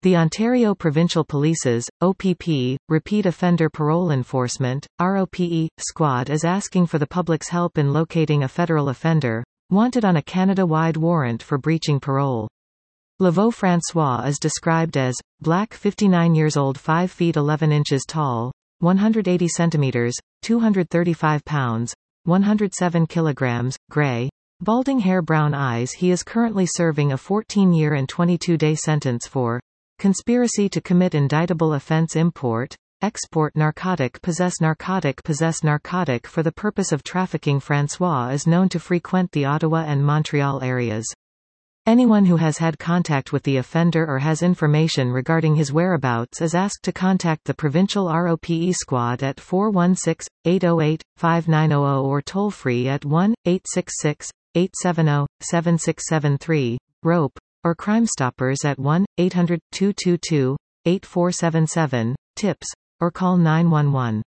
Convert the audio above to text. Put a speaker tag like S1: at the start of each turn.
S1: The Ontario Provincial Police's, OPP, Repeat Offender Parole Enforcement, ROPE, squad is asking for the public's help in locating a federal offender, wanted on a Canada-wide warrant for breaching parole. Laveau François is described as, black 59 years old 5 feet 11 inches tall, 180 centimeters, 235 pounds, 107 kilograms, gray, balding hair brown eyes. He is currently serving a 14-year and 22-day sentence for conspiracy to commit indictable offense import, export narcotic possess narcotic for the purpose of trafficking. François is known to frequent the Ottawa and Montreal areas. Anyone who has had contact with the offender or has information regarding his whereabouts is asked to contact the provincial ROPE squad at 416-808-5900 or toll-free at 1-866-870-7673, ROPE, or Crime Stoppers at 1-800-222-8477, TIPS, or call 911.